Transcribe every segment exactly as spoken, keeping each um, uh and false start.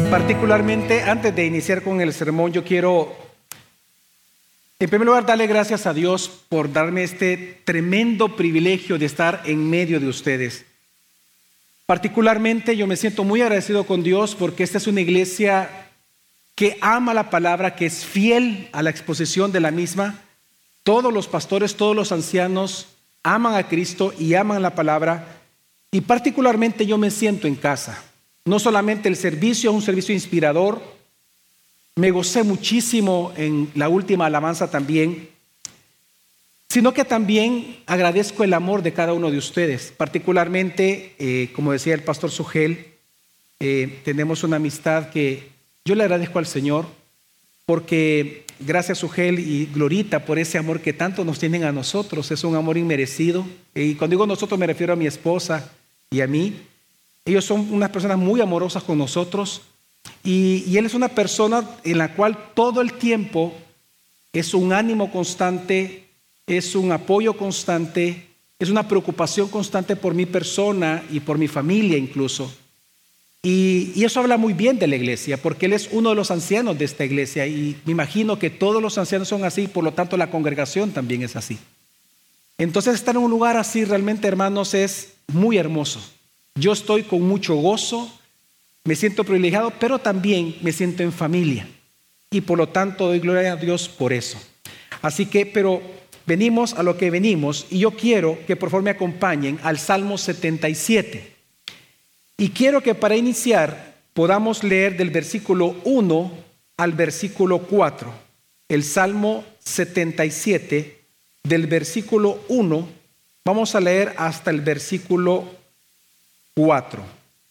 Particularmente, antes de iniciar con el sermón, yo quiero, en primer lugar, darle gracias a Dios por darme este tremendo privilegio de estar en medio de ustedes. Particularmente, yo me siento muy agradecido con Dios porque esta es una iglesia que ama la palabra, que es fiel a la exposición de la misma. Todos los pastores, todos los ancianos aman a Cristo y aman la palabra. Y particularmente yo me siento en casa. No solamente el servicio es un servicio inspirador, me gocé muchísimo en la última alabanza también, sino que también agradezco el amor de cada uno de ustedes. Particularmente, eh, como decía el pastor Sugel, eh, tenemos una amistad que yo le agradezco al Señor, porque gracias Sugel y Glorita por ese amor que tanto nos tienen a nosotros. Es un amor inmerecido. Y cuando digo nosotros me refiero a mi esposa y a mí. Ellos son unas personas muy amorosas con nosotros y, y él es una persona en la cual todo el tiempo es un ánimo constante, es un apoyo constante, es una preocupación constante por mi persona y por mi familia incluso. Y, y eso habla muy bien de la iglesia, porque él es uno de los ancianos de esta iglesia y me imagino que todos los ancianos son así, por lo tanto la congregación también es así. Entonces estar en un lugar así realmente, hermanos, es muy hermoso. Yo estoy con mucho gozo, me siento privilegiado, pero también me siento en familia. Y por lo tanto doy gloria a Dios por eso. Así que, pero venimos a lo que venimos y yo quiero que por favor me acompañen al Salmo setenta y siete. Y quiero que para iniciar podamos leer del versículo uno al versículo cuatro. El Salmo setenta y siete, del versículo uno, vamos a leer hasta el versículo cuatro.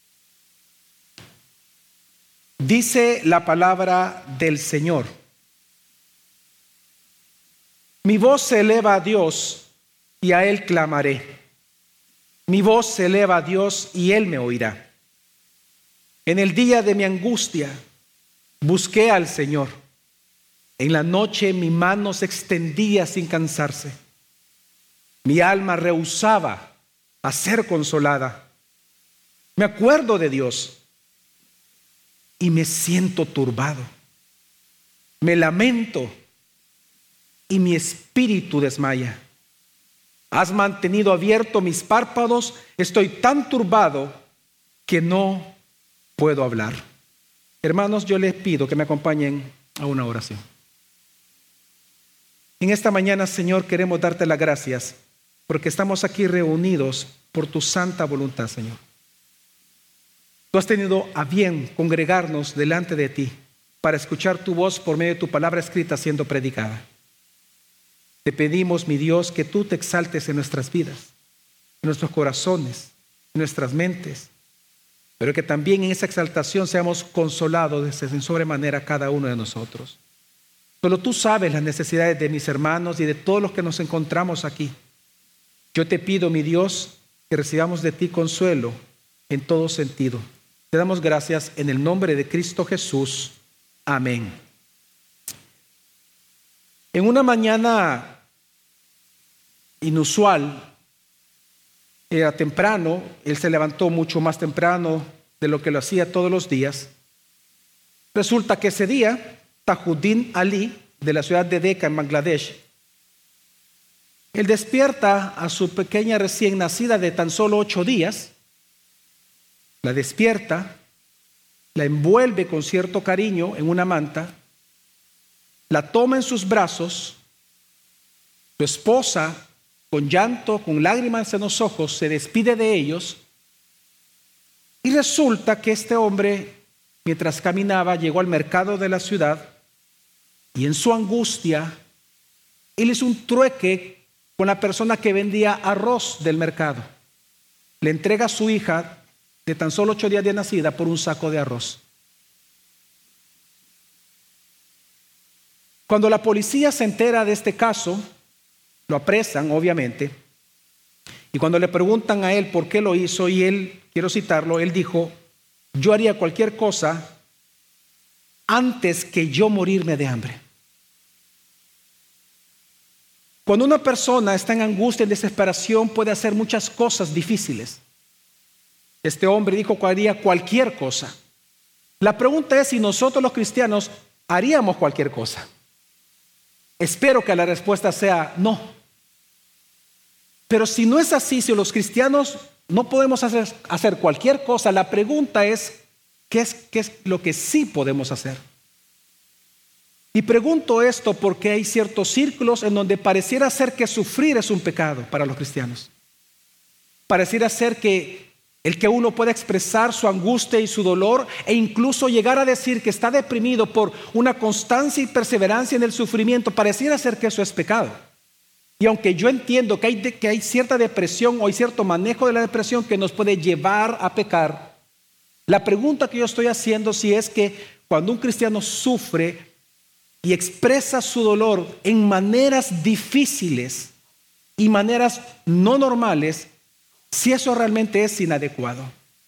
Dice la palabra del Señor: mi voz se eleva a Dios y a Él clamaré. Mi voz se eleva a Dios y Él me oirá. En el día de mi angustia busqué al Señor. En la noche mi mano se extendía sin cansarse. Mi alma rehusaba a ser consolada. Me acuerdo de Dios y me siento turbado. Me lamento y mi espíritu desmaya. Has mantenido abiertos mis párpados. Estoy tan turbado que no puedo hablar. Hermanos, yo les pido que me acompañen a una oración. En esta mañana, Señor, queremos darte las gracias porque estamos aquí reunidos por tu santa voluntad, Señor. Tú has tenido a bien congregarnos delante de ti para escuchar tu voz por medio de tu palabra escrita siendo predicada. Te pedimos, mi Dios, que tú te exaltes en nuestras vidas, en nuestros corazones, en nuestras mentes, pero que también en esa exaltación seamos consolados en sobremanera cada uno de nosotros. Solo tú sabes las necesidades de mis hermanos y de todos los que nos encontramos aquí. Yo te pido, mi Dios, que recibamos de ti consuelo en todo sentido. Te damos gracias en el nombre de Cristo Jesús. Amén. En una mañana inusual, era temprano, él se levantó mucho más temprano de lo que lo hacía todos los días. Resulta que ese día, Tajuddin Ali, de la ciudad de Decca en Bangladesh, él despierta a su pequeña recién nacida de tan solo ocho días, la despierta, la envuelve con cierto cariño en una manta, la toma en sus brazos. Su esposa, con llanto, con lágrimas en los ojos, se despide de ellos y resulta que este hombre, mientras caminaba, llegó al mercado de la ciudad y en su angustia, él hizo un trueque con la persona que vendía arroz del mercado. Le entrega a su hija de tan solo ocho días de nacida por un saco de arroz. Cuando la policía se entera de este caso, lo apresan, obviamente, y cuando le preguntan a él por qué lo hizo, y él, quiero citarlo, él dijo: yo haría cualquier cosa antes que yo morirme de hambre. Cuando una persona está en angustia, en desesperación, puede hacer muchas cosas difíciles. Este hombre dijo que haría cualquier cosa. La pregunta es si nosotros los cristianos haríamos cualquier cosa. Espero que la respuesta sea no. Pero si no es así, si los cristianos no podemos hacer, hacer cualquier cosa, la pregunta es, ¿qué es, qué es lo que sí podemos hacer? Y pregunto esto porque hay ciertos círculos en donde pareciera ser que sufrir es un pecado para los cristianos. Pareciera ser que el que uno pueda expresar su angustia y su dolor e incluso llegar a decir que está deprimido por una constancia y perseverancia en el sufrimiento, pareciera ser que eso es pecado. Y aunque yo entiendo que hay, de, que hay cierta depresión o hay cierto manejo de la depresión que nos puede llevar a pecar, la pregunta que yo estoy haciendo si es que cuando un cristiano sufre y expresa su dolor en maneras difíciles y maneras no normales, si eso realmente es inadecuado.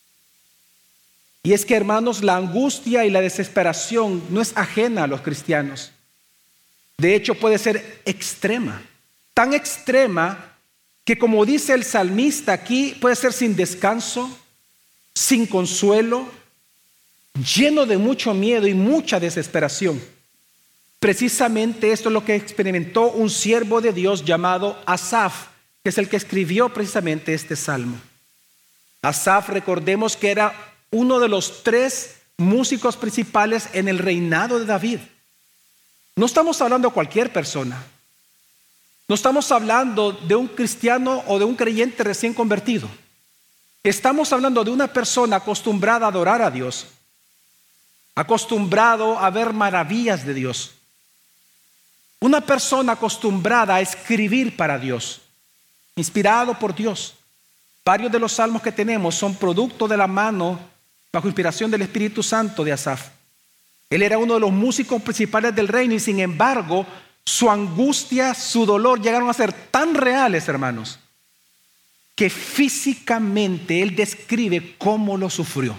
Y es que, hermanos, la angustia y la desesperación no es ajena a los cristianos. De hecho, puede ser extrema. Tan extrema que, como dice el salmista aquí, puede ser sin descanso, sin consuelo, lleno de mucho miedo y mucha desesperación. Precisamente esto es lo que experimentó un siervo de Dios llamado Asaf, que es el que escribió precisamente este salmo. Asaf, recordemos que era uno de los tres músicos principales en el reinado de David. No estamos hablando de cualquier persona. No estamos hablando de un cristiano o de un creyente recién convertido. Estamos hablando de una persona acostumbrada a adorar a Dios, acostumbrado a ver maravillas de Dios. Una persona acostumbrada a escribir para Dios, inspirado por Dios. Varios de los salmos que tenemos son producto de la mano, bajo inspiración del Espíritu Santo de Asaf. Él era uno de los músicos principales del reino y sin embargo, su angustia, su dolor llegaron a ser tan reales, hermanos, que físicamente él describe cómo lo sufrió.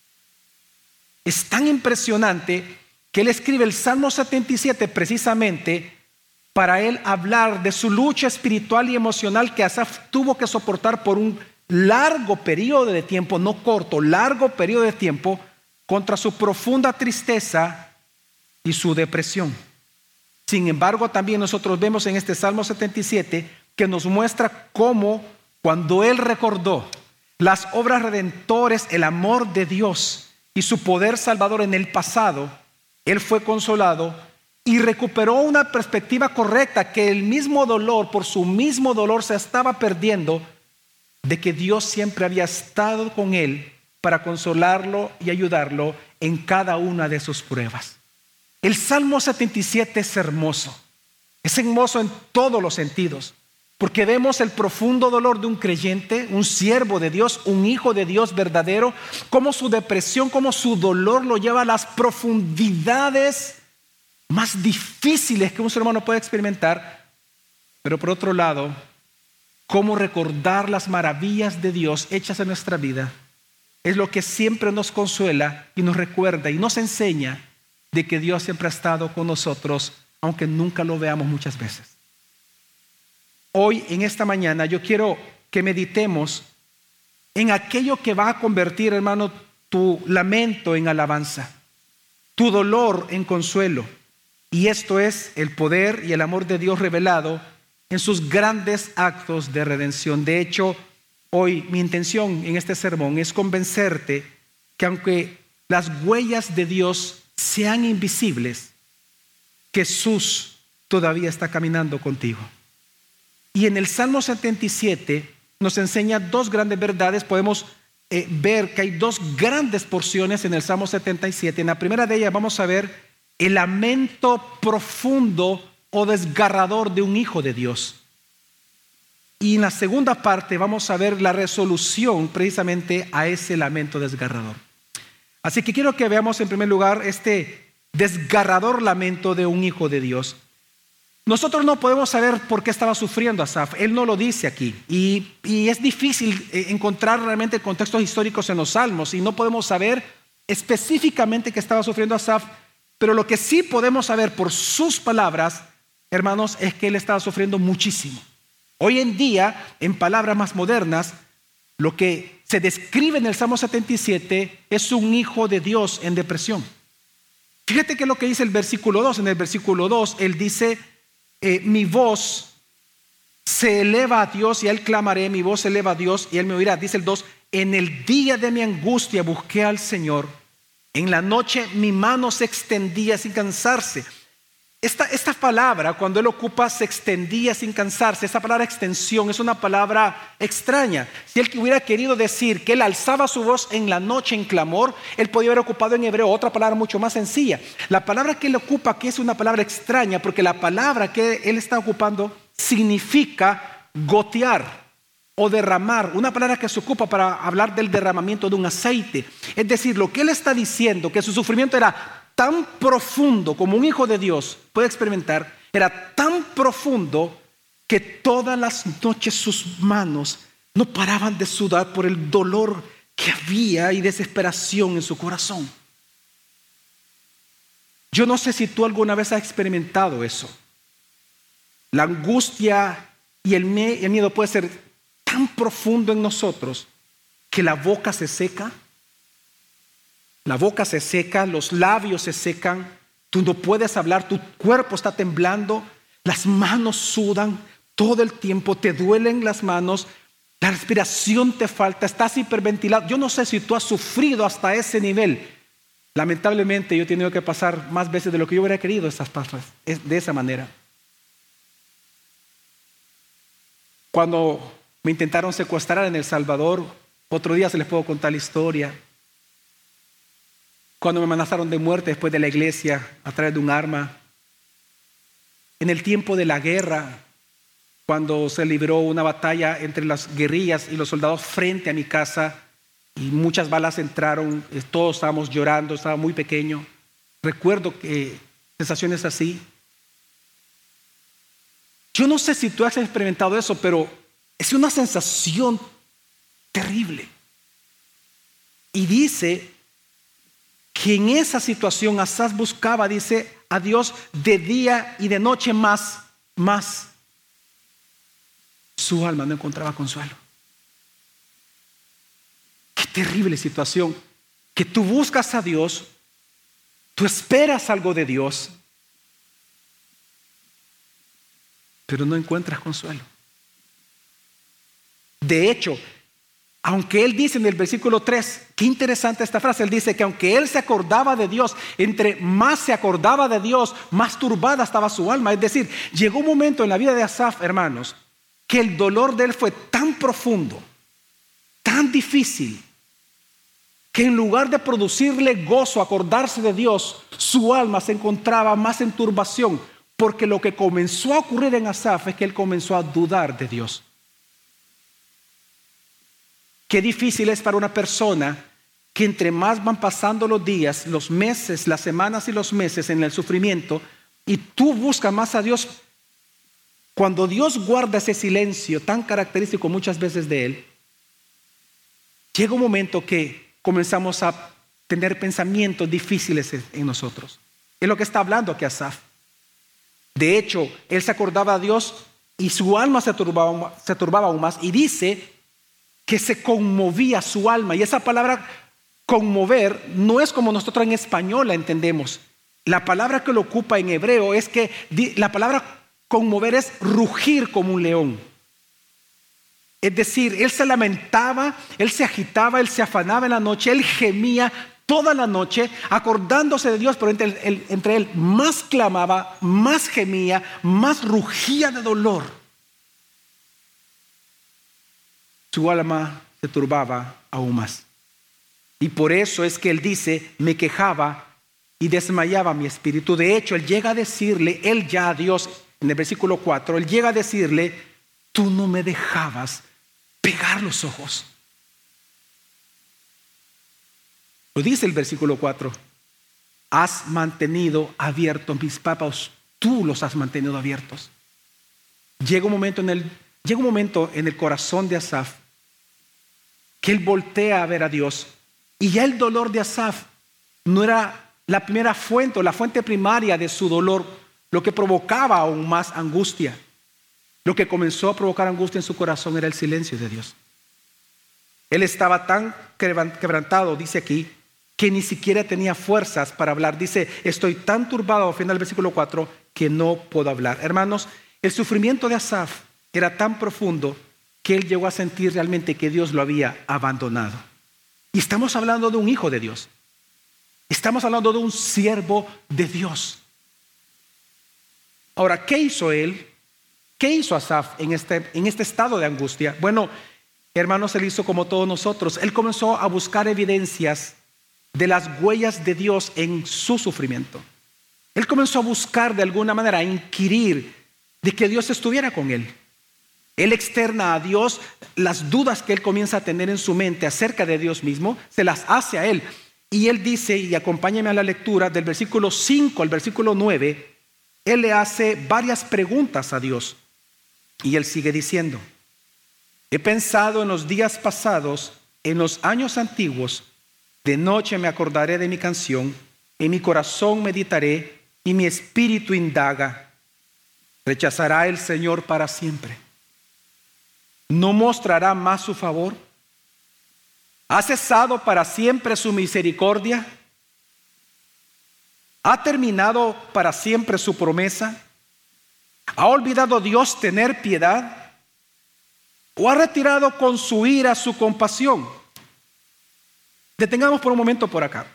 Es tan impresionante que él escribe el Salmo setenta y siete precisamente para él hablar de su lucha espiritual y emocional que Asaf tuvo que soportar por un largo periodo de tiempo, no corto, largo periodo de tiempo, contra su profunda tristeza y su depresión. Sin embargo, también nosotros vemos en este Salmo setenta y siete que nos muestra cómo cuando él recordó las obras redentores, el amor de Dios y su poder salvador en el pasado, él fue consolado y recuperó una perspectiva correcta que el mismo dolor, por su mismo dolor se estaba perdiendo, de que Dios siempre había estado con él para consolarlo y ayudarlo en cada una de sus pruebas. El Salmo setenta y siete es hermoso, es hermoso en todos los sentidos, porque vemos el profundo dolor de un creyente, un siervo de Dios, un hijo de Dios verdadero, cómo su depresión, cómo su dolor lo lleva a las profundidades más difíciles que un ser humano puede experimentar, pero por otro lado, cómo recordar las maravillas de Dios hechas en nuestra vida es lo que siempre nos consuela y nos recuerda y nos enseña de que Dios siempre ha estado con nosotros, aunque nunca lo veamos muchas veces. Hoy, en esta mañana, yo quiero que meditemos en aquello que va a convertir, hermano, tu lamento en alabanza, tu dolor en consuelo. Y esto es el poder y el amor de Dios revelado en sus grandes actos de redención. De hecho, hoy mi intención en este sermón es convencerte que aunque las huellas de Dios sean invisibles, Jesús todavía está caminando contigo. Y en el Salmo setenta y siete nos enseña dos grandes verdades. Podemos eh, ver que hay dos grandes porciones en el Salmo setenta y siete. En la primera de ellas vamos a ver el lamento profundo o desgarrador de un hijo de Dios. Y en la segunda parte vamos a ver la resolución precisamente a ese lamento desgarrador. Así que quiero que veamos en primer lugar este desgarrador lamento de un hijo de Dios. Nosotros no podemos saber por qué estaba sufriendo Asaf. Él no lo dice aquí. Y, y es difícil encontrar realmente contextos históricos en los salmos y no podemos saber específicamente qué estaba sufriendo Asaf. Pero lo que sí podemos saber por sus palabras, hermanos, es que él estaba sufriendo muchísimo. Hoy en día, en palabras más modernas, lo que se describe en el Salmo setenta y siete es un hijo de Dios en depresión. Fíjate que es lo que dice el versículo dos. En el versículo dos, él dice, eh, mi voz se eleva a Dios y a él clamaré, mi voz se eleva a Dios y él me oirá. Dice el dos, en el día de mi angustia busqué al Señor. En la noche mi mano se extendía sin cansarse. Esta, esta palabra, cuando él ocupa se extendía sin cansarse, esa palabra extensión es una palabra extraña. Si él hubiera querido decir que él alzaba su voz en la noche en clamor, él podía haber ocupado en hebreo otra palabra mucho más sencilla. La palabra que él ocupa aquí es una palabra extraña, porque la palabra que él está ocupando significa gotear o derramar, una palabra que se ocupa para hablar del derramamiento de un aceite. Es decir, lo que él está diciendo, que su sufrimiento era tan profundo como un hijo de Dios puede experimentar, era tan profundo que todas las noches sus manos no paraban de sudar por el dolor que había y desesperación en su corazón. Yo no sé si tú alguna vez has experimentado eso. La angustia y el miedo puede ser tan profundo en nosotros que la boca se seca. La boca se seca, los labios se secan, tú no puedes hablar, tu cuerpo está temblando, las manos sudan todo el tiempo, te duelen las manos, la respiración te falta, estás hiperventilado. Yo no sé si tú has sufrido hasta ese nivel. Lamentablemente yo he tenido que pasar más veces de lo que yo hubiera querido estas pasas, de esa manera. Cuando me intentaron secuestrar en El Salvador, otro día se les puedo contar la historia. Cuando me amenazaron de muerte después de la iglesia a través de un arma. En el tiempo de la guerra, cuando se libró una batalla entre las guerrillas y los soldados frente a mi casa y muchas balas entraron, todos estábamos llorando, estaba muy pequeño. Recuerdo que sensaciones así. Yo no sé si tú has experimentado eso, pero es una sensación terrible. Y dice que en esa situación Asaf buscaba, dice, a Dios de día y de noche más, más. Su alma no encontraba consuelo. Qué terrible situación. Que tú buscas a Dios, tú esperas algo de Dios, pero no encuentras consuelo. De hecho, aunque él dice en el versículo tres, qué interesante esta frase, él dice que aunque él se acordaba de Dios, entre más se acordaba de Dios, más turbada estaba su alma. Es decir, llegó un momento en la vida de Asaf, hermanos, que el dolor de él fue tan profundo, tan difícil, que en lugar de producirle gozo, acordarse de Dios, su alma se encontraba más en turbación, porque lo que comenzó a ocurrir en Asaf es que él comenzó a dudar de Dios. Qué difícil es para una persona que entre más van pasando los días, los meses, las semanas y los meses en el sufrimiento, y tú buscas más a Dios. Cuando Dios guarda ese silencio tan característico muchas veces de Él, llega un momento que comenzamos a tener pensamientos difíciles en nosotros. Es lo que está hablando aquí Asaf. De hecho, él se acordaba a Dios y su alma se turbaba, se turbaba aún más, y dice que se conmovía su alma. Y esa palabra conmover no es como nosotros en español la entendemos. La palabra que lo ocupa en hebreo es que la palabra conmover es rugir como un león. Es decir, él se lamentaba, él se agitaba, él se afanaba en la noche, él gemía toda la noche acordándose de Dios, pero entre él, entre él más clamaba, más gemía, más rugía de dolor. Su alma se turbaba aún más. Y por eso es que él dice, me quejaba y desmayaba mi espíritu. De hecho, él llega a decirle, él ya a Dios, en el versículo cuatro, él llega a decirle, tú no me dejabas pegar los ojos. Lo dice el versículo cuatro, has mantenido abiertos mis párpados, tú los has mantenido abiertos. Llega un momento en el, llega un momento en el corazón de Asaf que él voltea a ver a Dios, y ya el dolor de Asaf no era la primera fuente o la fuente primaria de su dolor, lo que provocaba aún más angustia. Lo que comenzó a provocar angustia en su corazón era el silencio de Dios. Él estaba tan quebrantado, dice aquí, que ni siquiera tenía fuerzas para hablar. Dice, estoy tan turbado, al final del versículo cuatro, que no puedo hablar. Hermanos, el sufrimiento de Asaf era tan profundo que él llegó a sentir realmente que Dios lo había abandonado. Y estamos hablando de un hijo de Dios. Estamos hablando de un siervo de Dios. Ahora, ¿qué hizo él? ¿Qué hizo Asaf en este, en este estado de angustia? Bueno, hermanos, él hizo como todos nosotros. Él comenzó a buscar evidencias de las huellas de Dios en su sufrimiento. Él comenzó a buscar de alguna manera, a inquirir de que Dios estuviera con él. Él externa a Dios las dudas que él comienza a tener en su mente acerca de Dios mismo, se las hace a él. Y él dice, y acompáñame a la lectura del versículo cinco al versículo nueve, él le hace varias preguntas a Dios. Y él sigue diciendo, he pensado en los días pasados, en los años antiguos, de noche me acordaré de mi canción, en mi corazón meditaré y mi espíritu indaga. ¿Rechazará el Señor para siempre? ¿No mostrará más su favor? ¿Ha cesado para siempre su misericordia? ¿Ha terminado para siempre su promesa? ¿Ha olvidado Dios tener piedad? ¿O ha retirado con su ira su compasión? Detengamos por un momento por acá.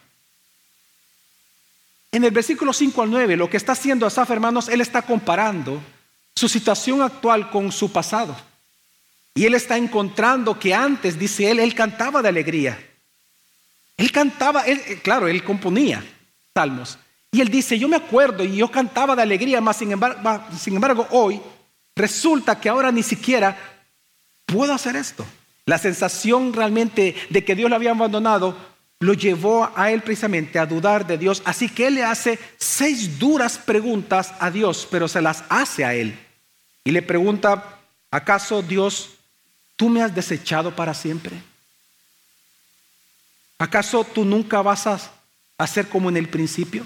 En el versículo cinco al nueve, lo que está haciendo Asaf, hermanos, él está comparando su situación actual con su pasado. Y él está encontrando que antes, dice él, él cantaba de alegría. Él cantaba, él, claro, él componía salmos. Y él dice, yo me acuerdo y yo cantaba de alegría, mas sin embargo, sin embargo hoy resulta que ahora ni siquiera puedo hacer esto. La sensación realmente de que Dios lo había abandonado lo llevó a él precisamente a dudar de Dios. Así que él le hace seis duras preguntas a Dios, pero se las hace a él. Y le pregunta, ¿acaso Dios, tú me has desechado para siempre? ¿Acaso tú nunca vas a hacer como en el principio?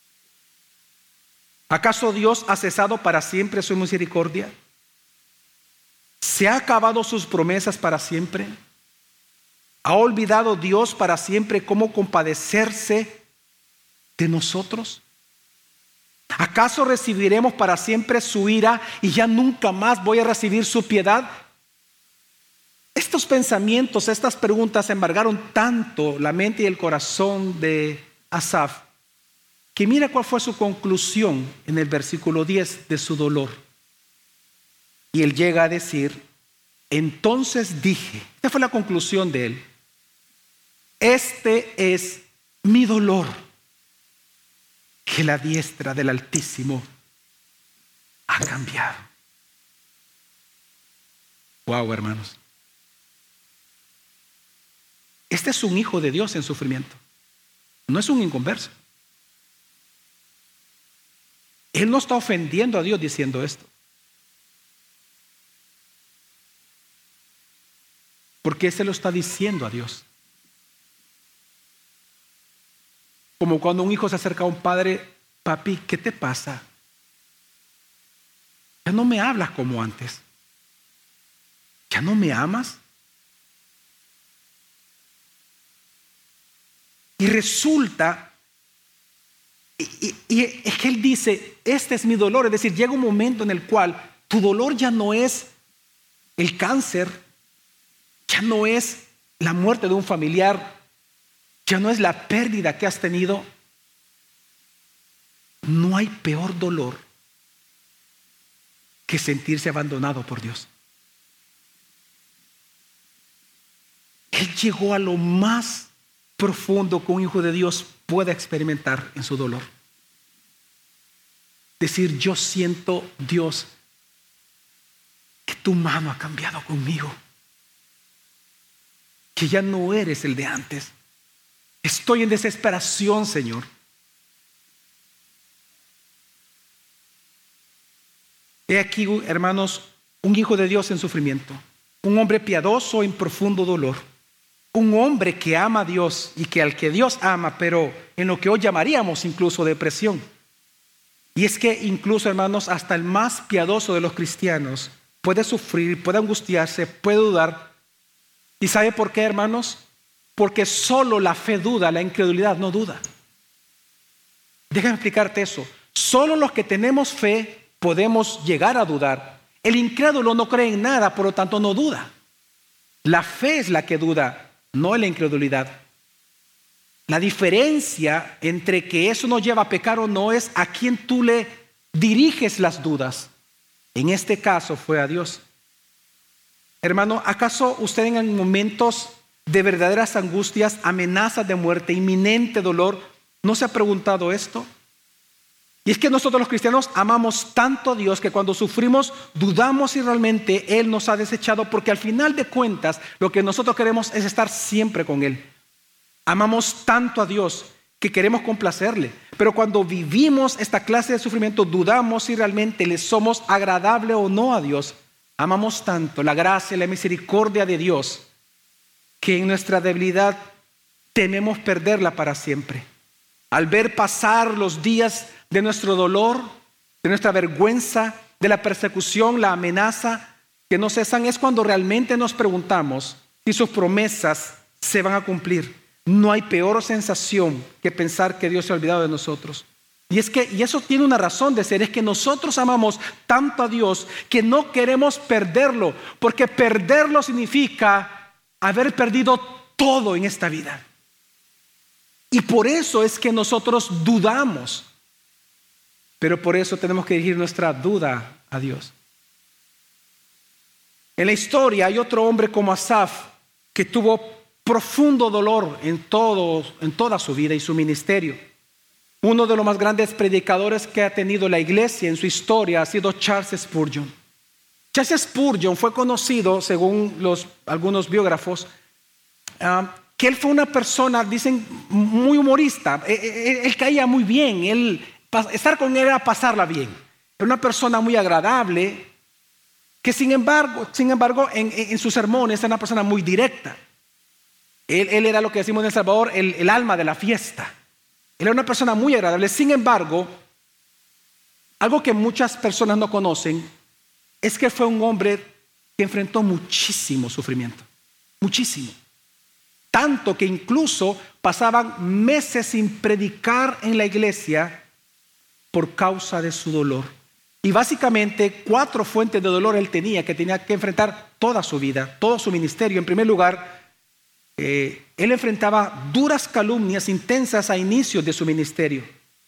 ¿Acaso Dios ha cesado para siempre su misericordia? ¿Se ha acabado sus promesas para siempre? ¿Ha olvidado Dios para siempre cómo compadecerse de nosotros? ¿Acaso recibiremos para siempre su ira y ya nunca más voy a recibir su piedad? Estos pensamientos, estas preguntas embargaron tanto la mente y el corazón de Asaf, que mira cuál fue su conclusión en el versículo diez de su dolor. Y él llega a decir, entonces dije, esta fue la conclusión de él, este es mi dolor, que la diestra del Altísimo ha cambiado. Wow, hermanos. Este es un hijo de Dios en sufrimiento. No es un inconverso. Él no está ofendiendo a Dios diciendo esto. Porque se lo está diciendo a Dios. Como cuando un hijo se acerca a un padre, papi, ¿qué te pasa? Ya no me hablas como antes. ¿Ya no me amas? Y resulta, y, y, y es que él dice, este es mi dolor. Es decir, llega un momento en el cual tu dolor ya no es el cáncer, ya no es la muerte de un familiar, ya no es la pérdida que has tenido. No hay peor dolor que sentirse abandonado por Dios. Él llegó a lo más profundo que un hijo de Dios puede experimentar en su dolor. Decir, yo siento, Dios, que tu mano ha cambiado conmigo, que ya no eres el de antes. Estoy en desesperación, Señor. He aquí, hermanos, un hijo de Dios en sufrimiento, un hombre piadoso en profundo dolor, un hombre que ama a Dios y que al que Dios ama, pero en lo que hoy llamaríamos incluso depresión. Y es que incluso, hermanos, hasta el más piadoso de los cristianos puede sufrir, puede angustiarse, puede dudar ¿Y sabe por qué, hermanos? Porque solo la fe duda, la incredulidad no duda. Déjame explicarte eso. Solo los que tenemos fe podemos llegar a dudar. El incrédulo no cree en nada, por lo tanto no duda. La fe es la que duda, no la incredulidad. La diferencia entre que eso nos lleva a pecar o no es a quién tú le diriges las dudas. En este caso fue a Dios. Hermano, ¿acaso usted en momentos de verdaderas angustias, amenazas de muerte, inminente dolor, no se ha preguntado esto? Y es que nosotros los cristianos amamos tanto a Dios que cuando sufrimos dudamos si realmente Él nos ha desechado, porque al final de cuentas lo que nosotros queremos es estar siempre con Él. Amamos tanto a Dios que queremos complacerle, pero cuando vivimos esta clase de sufrimiento dudamos si realmente le somos agradable o no a Dios. Amamos tanto la gracia y la misericordia de Dios que en nuestra debilidad tememos perderla para siempre. Al ver pasar los días de nuestro dolor, de nuestra vergüenza, de la persecución, la amenaza que no cesan, es cuando realmente nos preguntamos si sus promesas se van a cumplir. No hay peor sensación que pensar que Dios se ha olvidado de nosotros. Y es que, y eso tiene una razón de ser, es que nosotros amamos tanto a Dios que no queremos perderlo, porque perderlo significa haber perdido todo en esta vida. Y por eso es que nosotros dudamos. Pero por eso tenemos que dirigir nuestra duda a Dios. En la historia hay otro hombre como Asaf que tuvo profundo dolor en, todo, en toda su vida y su ministerio. Uno de los más grandes predicadores que ha tenido la iglesia en su historia ha sido Charles Spurgeon. Charles Spurgeon fue conocido, según los, algunos biógrafos, uh, que él fue una persona, dicen, muy humorista. Él, él, él caía muy bien, él, estar con él era pasarla bien. Era una persona muy agradable, que sin embargo, sin embargo en, en sus sermones era una persona muy directa. Él, él era lo que decimos en El Salvador, el, el alma de la fiesta. Él era una persona muy agradable. Sin embargo, algo que muchas personas no conocen es que fue un hombre que enfrentó muchísimo sufrimiento. Muchísimo. Tanto que incluso pasaban meses sin predicar en la iglesia por causa de su dolor. Y básicamente cuatro fuentes de dolor él tenía, que tenía que enfrentar toda su vida, todo su ministerio. En primer lugar, Eh, él enfrentaba duras calumnias intensas a inicios de su ministerio.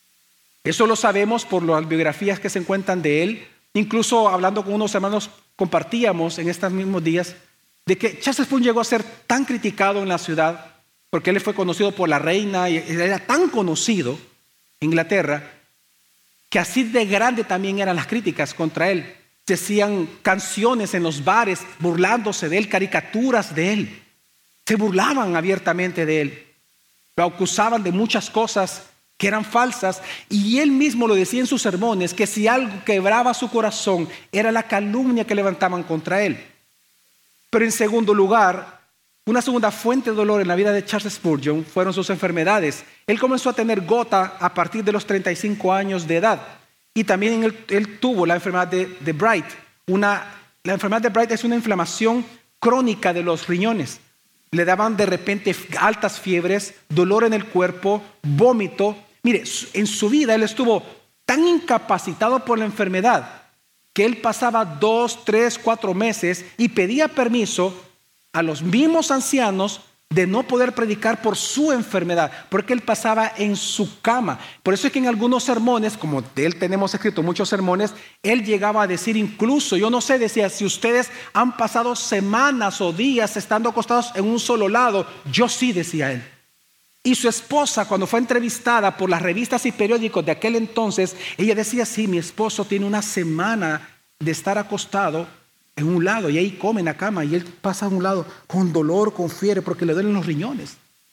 Eso lo sabemos por las biografías que se encuentran de él. Incluso hablando con unos hermanos compartíamos en estos mismos días de que Charles Spurgeon llegó a ser tan criticado en la ciudad porque él fue conocido por la reina y era tan conocido en Inglaterra que así de grande también eran las críticas contra él. Se hacían canciones en los bares burlándose de él, caricaturas de él. Se burlaban abiertamente de él, lo acusaban de muchas cosas que eran falsas y él mismo lo decía en sus sermones que si algo quebraba su corazón era la calumnia que levantaban contra él. Pero en segundo lugar, una segunda fuente de dolor en la vida de Charles Spurgeon fueron sus enfermedades. Él comenzó a tener gota a partir de los treinta y cinco años de edad y también él, él tuvo la enfermedad de, de Bright. Una, la enfermedad de Bright es una inflamación crónica de los riñones. Le daban de repente altas fiebres, dolor en el cuerpo, vómito. Mire, en su vida él estuvo tan incapacitado por la enfermedad que él pasaba dos, tres, cuatro meses y pedía permiso a los mismos ancianos de no poder predicar por su enfermedad, porque él pasaba en su cama. Por eso es que en algunos sermones, como de él tenemos escrito muchos sermones, él llegaba a decir incluso, yo no sé, decía, si ustedes han pasado semanas o días estando acostados en un solo lado, yo sí, decía él. Y su esposa, cuando fue entrevistada por las revistas y periódicos de aquel entonces, ella decía, sí, mi esposo tiene una semana de estar acostado en un lado y ahí come en la cama y él pasa a un lado con dolor, con fiebre porque le duelen los riñones.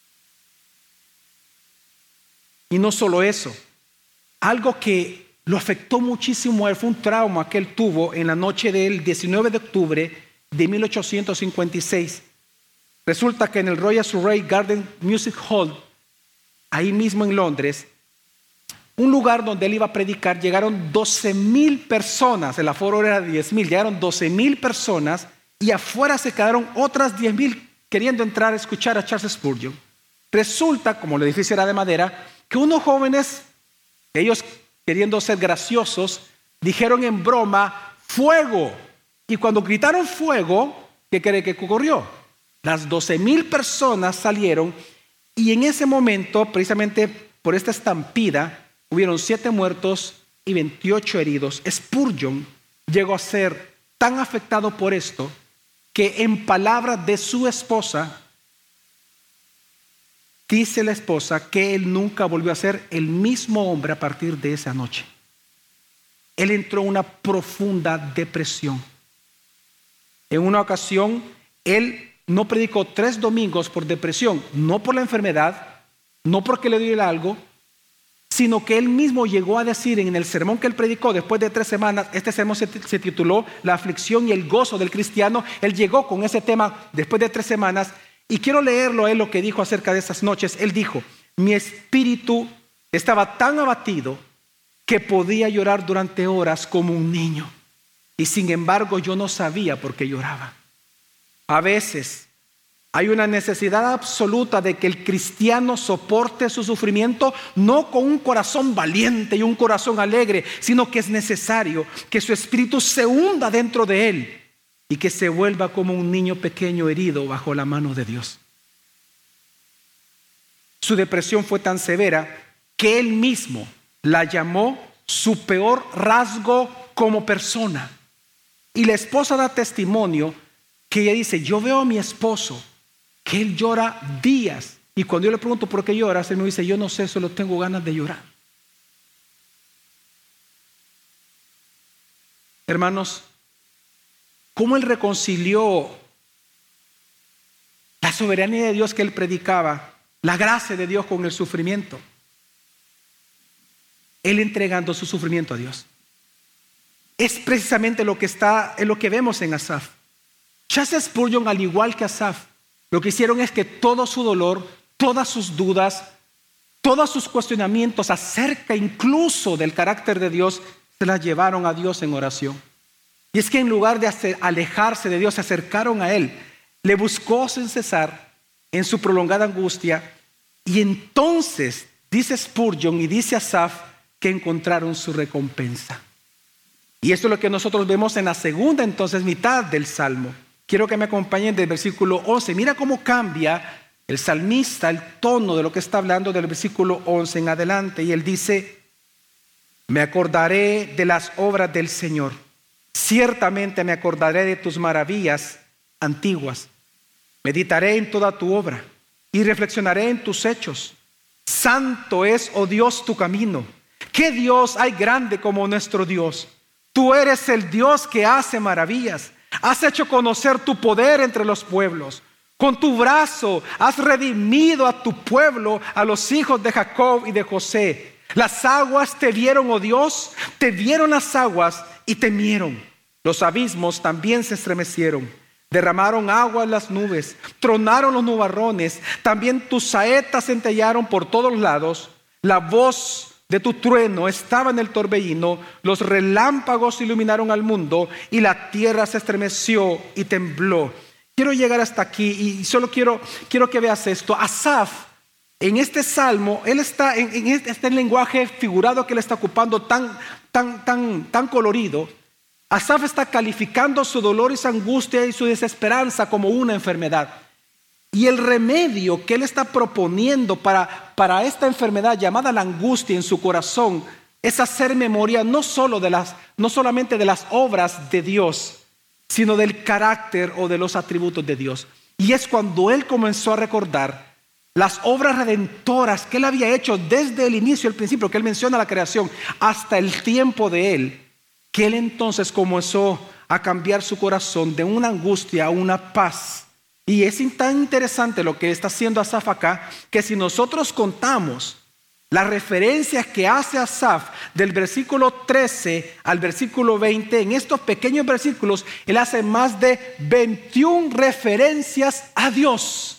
Y no solo eso, algo que lo afectó muchísimo a él fue un trauma que él tuvo en la noche del diecinueve de octubre de mil ochocientos cincuenta y seis. Resulta que en el Royal Surrey Garden Music Hall, ahí mismo en Londres, un lugar donde él iba a predicar, llegaron doce mil personas, el aforo era diez mil, llegaron doce mil personas y afuera se quedaron otras diez mil queriendo entrar a escuchar a Charles Spurgeon. Resulta, como el edificio era de madera, que unos jóvenes, ellos queriendo ser graciosos, dijeron en broma, ¡fuego! Y cuando gritaron fuego, ¿qué cree que ocurrió? Las doce mil personas salieron y en ese momento, precisamente por esta estampida, hubieron siete muertos y veintiocho heridos. Spurgeon llegó a ser tan afectado por esto que en palabras de su esposa, dice la esposa que él nunca volvió a ser el mismo hombre a partir de esa noche. Él entró en una profunda depresión. En una ocasión, él no predicó tres domingos por depresión, no por la enfermedad, no porque le dio algo, sino que él mismo llegó a decir en el sermón que él predicó después de tres semanas, este sermón se, se tituló La aflicción y el gozo del cristiano. Él llegó con ese tema después de tres semanas y quiero leerlo él lo que dijo acerca de esas noches. Él dijo, mi espíritu estaba tan abatido que podía llorar durante horas como un niño y sin embargo yo no sabía por qué lloraba. A veces hay una necesidad absoluta de que el cristiano soporte su sufrimiento, no con un corazón valiente y un corazón alegre, sino que es necesario que su espíritu se hunda dentro de él y que se vuelva como un niño pequeño herido bajo la mano de Dios. Su depresión fue tan severa que él mismo la llamó su peor rasgo como persona. Y la esposa da testimonio que ella dice, yo veo a mi esposo que él llora días y cuando yo le pregunto por qué lloras, él me dice, yo no sé, solo tengo ganas de llorar. Hermanos, ¿cómo él reconcilió la soberanía de Dios que él predicaba, la gracia de Dios con el sufrimiento? Él entregando su sufrimiento a Dios. Es precisamente lo que está, es lo que vemos en Asaf. Charles Spurgeon, al igual que Asaf, lo que hicieron es que todo su dolor, todas sus dudas, todos sus cuestionamientos acerca incluso del carácter de Dios, se las llevaron a Dios en oración. Y es que en lugar de hacer, alejarse de Dios, se acercaron a Él. Le buscó sin cesar en su prolongada angustia. Y entonces, dice Spurgeon y dice Asaf, que encontraron su recompensa. Y esto es lo que nosotros vemos en la segunda, entonces, mitad del Salmo. Quiero que me acompañen del versículo once. Mira cómo cambia el salmista el tono de lo que está hablando del versículo once en adelante. Y él dice, me acordaré de las obras del Señor. Ciertamente me acordaré de tus maravillas antiguas. Meditaré en toda tu obra y reflexionaré en tus hechos. Santo es, oh Dios, tu camino. ¿Qué Dios hay grande como nuestro Dios? Tú eres el Dios que hace maravillas. Has hecho conocer tu poder entre los pueblos. Con tu brazo has redimido a tu pueblo, a los hijos de Jacob y de José. Las aguas te vieron, oh Dios, te vieron las aguas y temieron. Los abismos también se estremecieron. Derramaron agua en las nubes, tronaron los nubarrones. También tus saetas centellearon por todos lados. La voz de tu trueno estaba en el torbellino, los relámpagos iluminaron al mundo y la tierra se estremeció y tembló. Quiero llegar hasta aquí y solo quiero, quiero que veas esto. Asaf, en este salmo, él está en, en este, este lenguaje figurado que él está ocupando tan, tan, tan, tan colorido. Asaf está calificando su dolor y su angustia y su desesperanza como una enfermedad. Y el remedio que él está proponiendo para, para esta enfermedad llamada la angustia en su corazón es hacer memoria no, solo de las, no solamente de las obras de Dios, sino del carácter o de los atributos de Dios. Y es cuando él comenzó a recordar las obras redentoras que él había hecho desde el inicio, el principio que él menciona la creación, hasta el tiempo de él, que él entonces comenzó a cambiar su corazón de una angustia a una paz. Y es tan interesante lo que está haciendo Asaf acá, que si nosotros contamos las referencias que hace Asaf del versículo trece al versículo veinte, en estos pequeños versículos, él hace más de veintiuna referencias a Dios.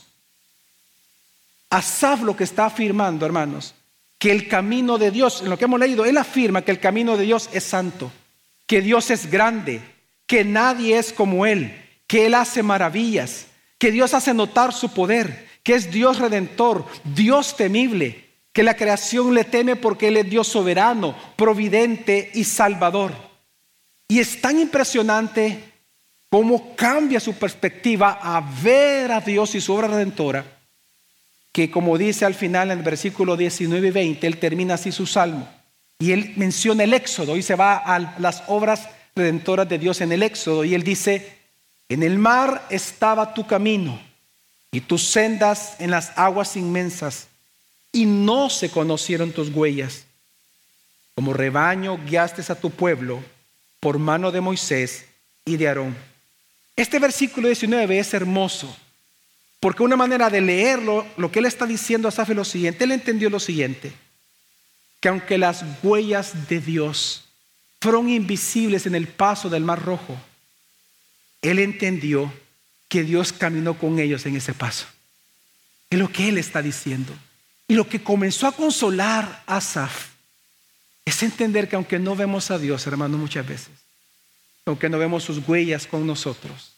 Asaf lo que está afirmando, hermanos, que el camino de Dios, en lo que hemos leído, él afirma que el camino de Dios es santo, que Dios es grande, que nadie es como Él, que Él hace maravillas, que Dios hace notar su poder, que es Dios redentor, Dios temible, que la creación le teme porque Él es Dios soberano, providente y salvador. Y es tan impresionante cómo cambia su perspectiva a ver a Dios y su obra redentora, que como dice al final en el versículo diecinueve y veinte, Él termina así su salmo. Y Él menciona el Éxodo y se va a las obras redentoras de Dios en el Éxodo. Y Él dice, en el mar estaba tu camino y tus sendas en las aguas inmensas, y no se conocieron tus huellas. Como rebaño guiaste a tu pueblo por mano de Moisés y de Aarón. Este versículo diecinueve es hermoso, porque una manera de leerlo, lo que él está diciendo a Asaf es lo siguiente. Él entendió lo siguiente, que aunque las huellas de Dios fueron invisibles en el paso del Mar Rojo, él entendió que Dios caminó con ellos en ese paso. Es lo que él está diciendo. Y lo que comenzó a consolar a Asaf es entender que aunque no vemos a Dios, hermano, muchas veces, aunque no vemos sus huellas con nosotros,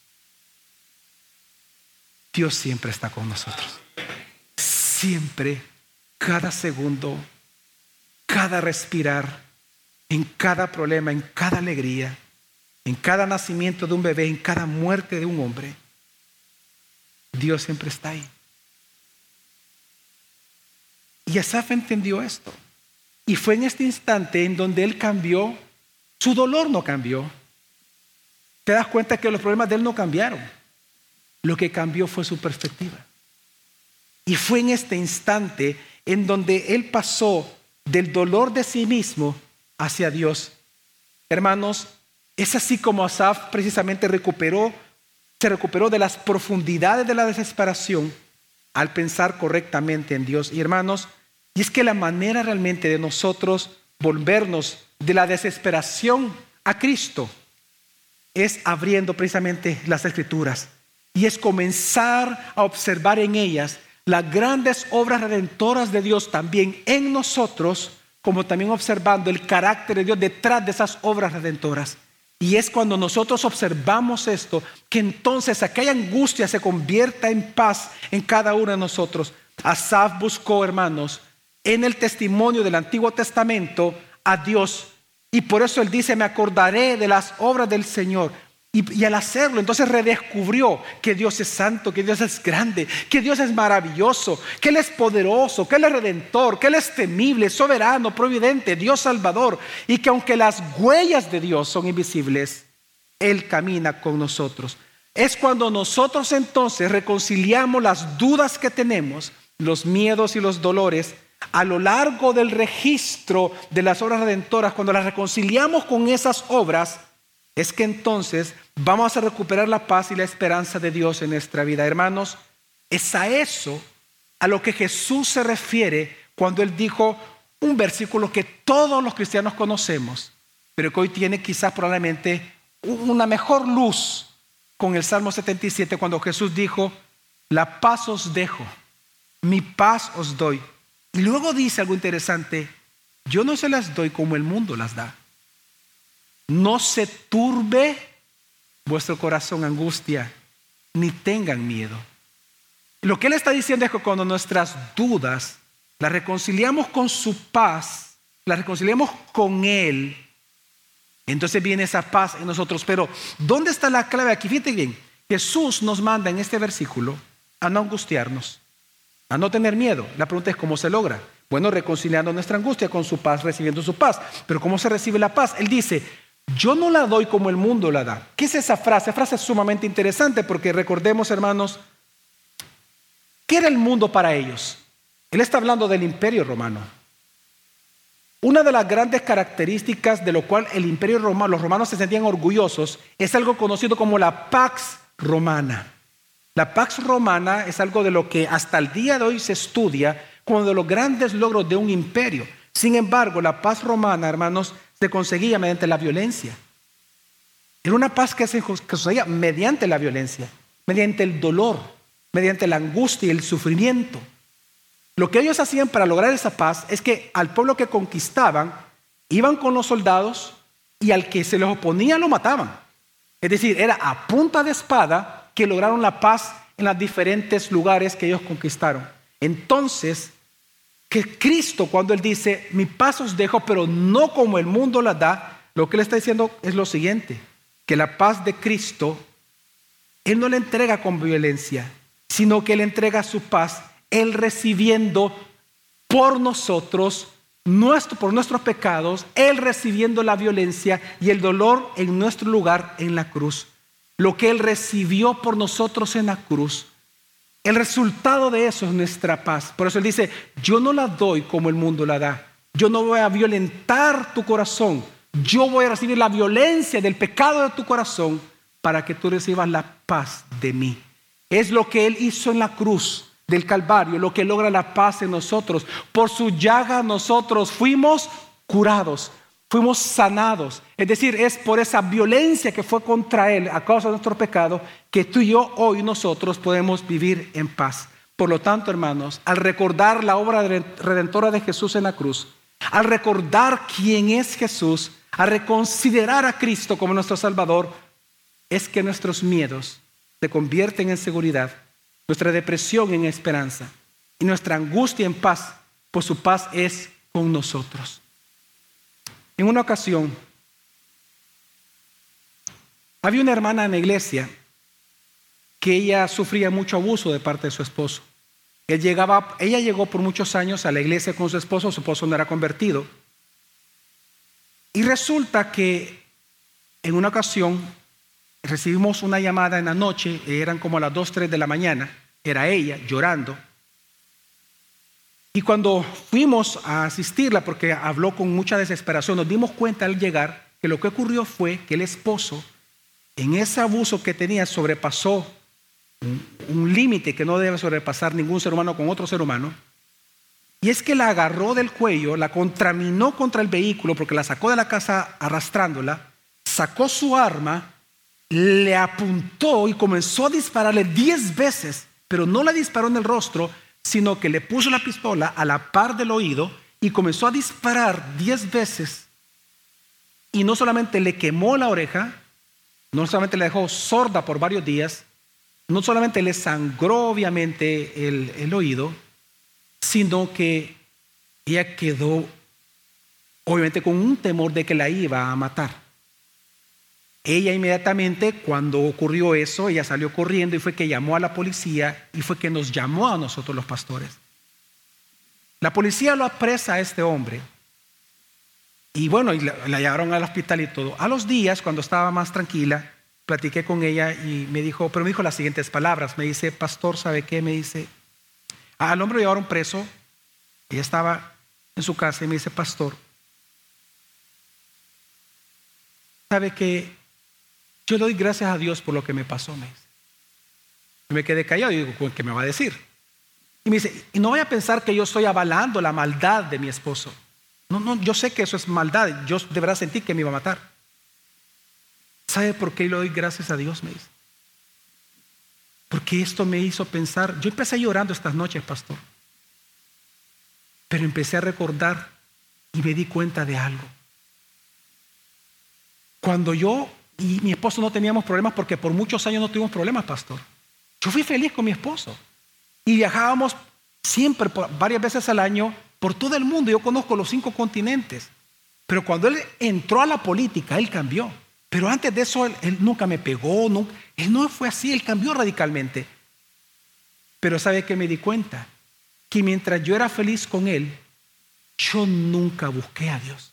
Dios siempre está con nosotros. Siempre, cada segundo, cada respirar, en cada problema, en cada alegría, en cada nacimiento de un bebé, en cada muerte de un hombre, Dios siempre está ahí. Y Asaf entendió esto. Y fue en este instante en donde él cambió. Su dolor no cambió. Te das cuenta que los problemas de él no cambiaron. Lo que cambió fue su perspectiva. Y fue en este instante en donde él pasó del dolor de sí mismo hacia Dios. Hermanos, es así como Asaf precisamente recuperó, se recuperó de las profundidades de la desesperación al pensar correctamente en Dios. Y hermanos, y es que la manera realmente de nosotros volvernos de la desesperación a Cristo es abriendo precisamente las Escrituras. Y es comenzar a observar en ellas las grandes obras redentoras de Dios también en nosotros, como también observando el carácter de Dios detrás de esas obras redentoras. Y es cuando nosotros observamos esto, que entonces aquella angustia se convierta en paz en cada uno de nosotros. Asaf buscó, hermanos, en el testimonio del Antiguo Testamento a Dios. Y por eso él dice, me acordaré de las obras del Señor. Y, y al hacerlo, entonces redescubrió que Dios es santo, que Dios es grande, que Dios es maravilloso, que Él es poderoso, que Él es redentor, que Él es temible, soberano, providente, Dios salvador. Y que aunque las huellas de Dios son invisibles, Él camina con nosotros. Es cuando nosotros entonces reconciliamos las dudas que tenemos, los miedos y los dolores, a lo largo del registro de las obras redentoras. Cuando las reconciliamos con esas obras, es que entonces vamos a recuperar la paz y la esperanza de Dios en nuestra vida. Hermanos, es a eso a lo que Jesús se refiere cuando Él dijo un versículo que todos los cristianos conocemos, pero que hoy tiene quizás probablemente una mejor luz con el Salmo setenta y siete, cuando Jesús dijo, la paz os dejo, mi paz os doy. Y luego dice algo interesante, yo no se las doy como el mundo las da. No se turbe vuestro corazón angustia, ni tengan miedo. Lo que Él está diciendo es que cuando nuestras dudas las reconciliamos con su paz, las reconciliamos con Él, entonces viene esa paz en nosotros. Pero ¿dónde está la clave aquí? Fíjate bien, Jesús nos manda en este versículo a no angustiarnos, a no tener miedo. La pregunta es ¿cómo se logra? Bueno, reconciliando nuestra angustia con su paz, recibiendo su paz. Pero ¿cómo se recibe la paz? Él dice, yo no la doy como el mundo la da. ¿Qué es esa frase? Esa frase es sumamente interesante porque recordemos, hermanos, ¿qué era el mundo para ellos? Él está hablando del Imperio Romano. Una de las grandes características de lo cual el Imperio Romano, los romanos se sentían orgullosos, es algo conocido como la Pax Romana. La Pax Romana es algo de lo que hasta el día de hoy se estudia como de los grandes logros de un imperio. Sin embargo, la paz romana, hermanos, se conseguía mediante la violencia. Era una paz que se conseguía mediante la violencia, mediante el dolor, mediante la angustia y el sufrimiento. Lo que ellos hacían para lograr esa paz es que al pueblo que conquistaban, iban con los soldados y al que se les oponía lo mataban. Es decir, era a punta de espada que lograron la paz en los diferentes lugares que ellos conquistaron. Entonces, que Cristo, cuando Él dice, mi paz os dejo, pero no como el mundo la da, lo que Él está diciendo es lo siguiente, que la paz de Cristo, Él no la entrega con violencia, sino que Él entrega su paz, Él recibiendo por nosotros, nuestro, por nuestros pecados, Él recibiendo la violencia y el dolor en nuestro lugar en la cruz. Lo que Él recibió por nosotros en la cruz, el resultado de eso es nuestra paz. Por eso Él dice, yo no la doy como el mundo la da. Yo no voy a violentar tu corazón. Yo voy a recibir la violencia del pecado de tu corazón para que tú recibas la paz de mí. Es lo que Él hizo en la cruz del Calvario, lo que logra la paz en nosotros. Por su llaga nosotros fuimos curados, fuimos sanados. Es decir, es por esa violencia que fue contra Él a causa de nuestro pecado que tú y yo hoy nosotros podemos vivir en paz. Por lo tanto, hermanos, al recordar la obra redentora de Jesús en la cruz, al recordar quién es Jesús, a reconsiderar a Cristo como nuestro Salvador, es que nuestros miedos se convierten en seguridad, nuestra depresión en esperanza y nuestra angustia en paz, pues su paz es con nosotros. En una ocasión, había una hermana en la iglesia que ella sufría mucho abuso de parte de su esposo. Él llegaba, ella llegó por muchos años a la iglesia con su esposo, su esposo no era convertido. Y resulta que en una ocasión recibimos una llamada en la noche, eran como a las dos, tres de la mañana, era ella llorando. Y cuando fuimos a asistirla, porque habló con mucha desesperación, nos dimos cuenta al llegar que lo que ocurrió fue que el esposo, en ese abuso que tenía, sobrepasó un, un límite que no debe sobrepasar ningún ser humano con otro ser humano. Y es que la agarró del cuello, la contraminó contra el vehículo porque la sacó de la casa arrastrándola, sacó su arma, le apuntó y comenzó a dispararle diez veces, pero no la disparó en el rostro, sino que le puso la pistola a la par del oído y comenzó a disparar diez veces. Y no solamente le quemó la oreja, no solamente la dejó sorda por varios días, no solamente le sangró obviamente el, el oído, sino que ella quedó obviamente con un temor de que la iba a matar. Ella inmediatamente, cuando ocurrió eso, ella salió corriendo y fue que llamó a la policía y fue que nos llamó a nosotros los pastores. La policía lo apresa a este hombre y bueno, y la, la llevaron al hospital y todo. A los días, cuando estaba más tranquila, platiqué con ella y me dijo, pero me dijo las siguientes palabras. Me dice, pastor, ¿sabe qué? Me dice, al hombre lo llevaron preso. Ella estaba en su casa y me dice, pastor, ¿sabe qué? Yo le doy gracias a Dios por lo que me pasó, me dice. Y me quedé callado y digo, ¿qué me va a decir? Y me dice, y no vaya a pensar que yo estoy avalando la maldad de mi esposo. No, no, yo sé que eso es maldad. Yo de verdad sentí que me iba a matar. ¿Sabe por qué le doy gracias a Dios? Me dice. Porque esto me hizo pensar. Yo empecé llorando estas noches, pastor. Pero empecé a recordar y me di cuenta de algo. Cuando yo y mi esposo no teníamos problemas, porque por muchos años no tuvimos problemas, pastor. Yo fui feliz con mi esposo. Y viajábamos siempre, por, varias veces al año, por todo el mundo. Yo conozco los cinco continentes. Pero cuando él entró a la política, él cambió. Pero antes de eso, él, él nunca me pegó. Nunca, él no fue así, él cambió radicalmente. Pero ¿sabe qué me di cuenta? Que mientras yo era feliz con él, yo nunca busqué a Dios.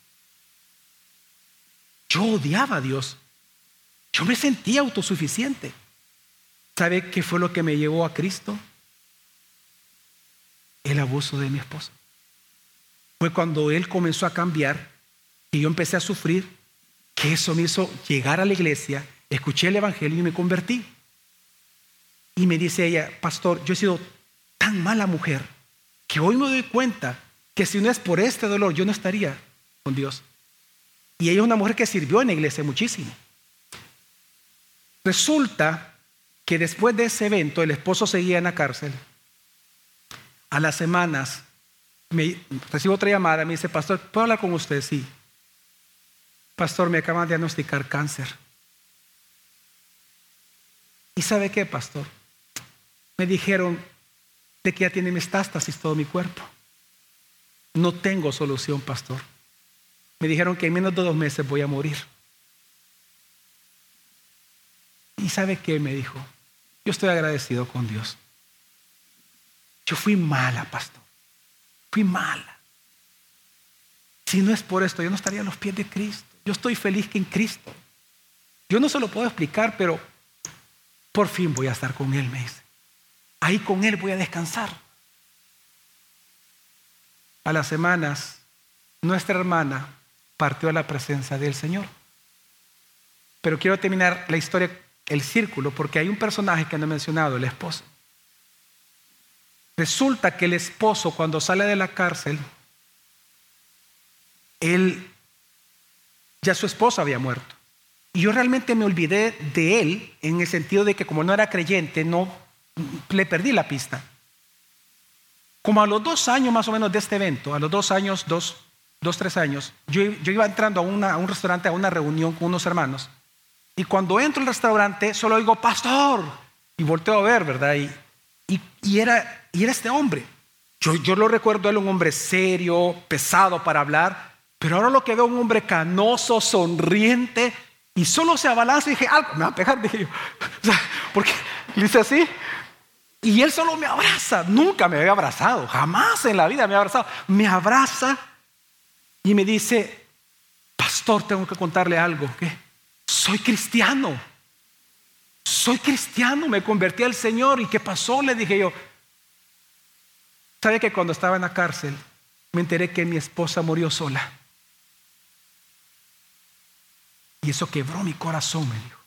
Yo odiaba a Dios. Yo me sentía autosuficiente. ¿Sabe qué fue lo que me llevó a Cristo? El abuso de mi esposa. Fue cuando él comenzó a cambiar y yo empecé a sufrir, que eso me hizo llegar a la iglesia, escuché el evangelio y me convertí. Y me dice ella, pastor, yo he sido tan mala mujer que hoy me doy cuenta que si no es por este dolor, yo no estaría con Dios. Y ella es una mujer que sirvió en la iglesia muchísimo. Resulta que después de ese evento, el esposo seguía en la cárcel. A las semanas, me recibo otra llamada, me dice, pastor, ¿puedo hablar con usted? Sí. Pastor, me acaban de diagnosticar cáncer. ¿Y sabe qué, pastor? me dijeron de que ya tiene metástasis todo mi cuerpo. No tengo solución, pastor. Me dijeron que en menos de dos meses voy a morir. ¿Y sabe qué? Me dijo, yo estoy agradecido con Dios. Yo fui mala, pastor. Fui mala. Si no es por esto, yo no estaría a los pies de Cristo. Yo estoy feliz que en Cristo. Yo no se lo puedo explicar, pero por fin voy a estar con Él, me dice. Ahí con Él voy a descansar. A las semanas, nuestra hermana partió a la presencia del Señor. Pero quiero terminar la historia, el círculo, porque hay un personaje que no he mencionado, el esposo. Resulta que el esposo, cuando sale de la cárcel, él, ya su esposa había muerto. Y yo realmente me olvidé de él en el sentido de que como no era creyente, no le perdí la pista. Como a los dos años más o menos de este evento, a los dos años, dos, dos tres años, yo, yo iba entrando a, una, a un restaurante, a una reunión con unos hermanos. Y cuando entro al restaurante, solo oigo, pastor. Y volteo a ver, ¿verdad? Y, y, y, era, y era este hombre. Yo, yo lo recuerdo a él, un hombre serio, pesado para hablar. Pero ahora lo que veo, un hombre canoso, sonriente. Y solo se abalanza y dije, algo me va a pegar. Dije yo, o sea, porque le hice así. Y él solo me abraza. Nunca me había abrazado. Jamás en la vida me había abrazado. Me abraza y me dice, pastor, tengo que contarle algo. ¿Qué? Soy cristiano. Soy cristiano. Me convertí al Señor. ¿Y qué pasó? Le dije yo. ¿Sabe que cuando estaba en la cárcel me enteré que mi esposa murió sola? Y eso quebró mi corazón, me dijo.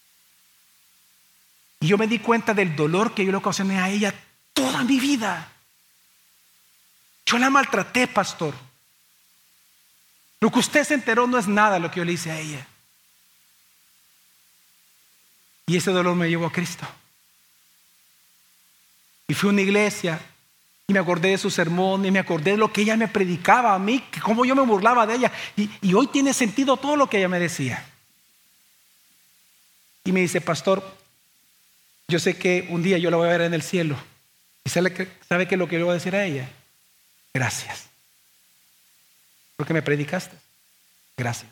Y yo me di cuenta del dolor que yo le ocasioné a ella toda mi vida. Yo la maltraté, pastor. Lo que usted se enteró no es nada lo que yo le hice a ella. Y ese dolor me llevó a Cristo. Y fui a una iglesia y me acordé de su sermón y me acordé de lo que ella me predicaba a mí, que cómo yo me burlaba de ella. Y, y hoy tiene sentido todo lo que ella me decía. Y me dice, pastor, yo sé que un día yo la voy a ver en el cielo. ¿Y sabe qué, sabe qué es lo que le voy a decir a ella? Gracias. Porque me predicaste. Gracias.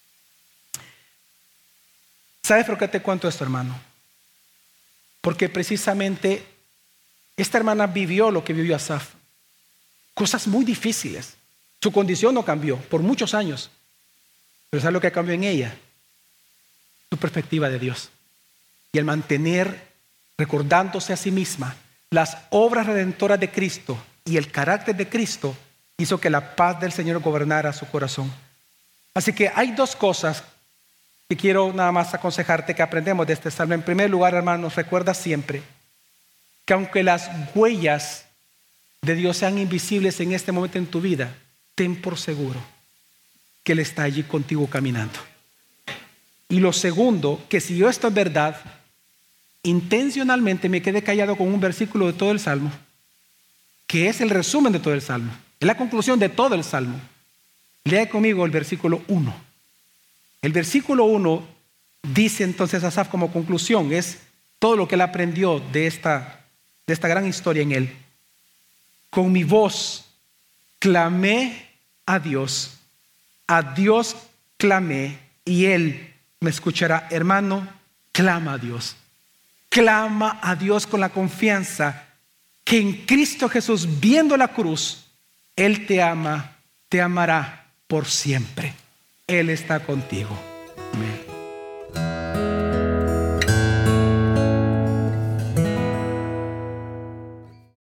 ¿Sabes por qué te cuento esto, hermano? Porque precisamente esta hermana vivió lo que vivió Asaf. Cosas muy difíciles. Su condición no cambió por muchos años. Pero ¿sabes lo que cambió en ella? Su perspectiva de Dios. Y el mantener, recordándose a sí misma, las obras redentoras de Cristo y el carácter de Cristo, hizo que la paz del Señor gobernara su corazón. Así que hay dos cosas que quiero nada más aconsejarte que aprendemos de este salmo. En primer lugar, hermanos, recuerda siempre que aunque las huellas de Dios sean invisibles en este momento en tu vida, ten por seguro que Él está allí contigo caminando. Y lo segundo, que si yo esto es verdad, intencionalmente me quedé callado con un versículo de todo el Salmo, que es el resumen de todo el Salmo, es la conclusión de todo el Salmo. Lea conmigo el versículo uno. El versículo uno dice entonces Asaf como conclusión, es todo lo que él aprendió de esta, de esta gran historia en él. Con mi voz clamé a Dios, a Dios clamé y Él me escuchará. Hermano, clama a Dios. Clama a Dios con la confianza que en Cristo Jesús, viendo la cruz, Él te ama, te amará por siempre. Él está contigo. Amén.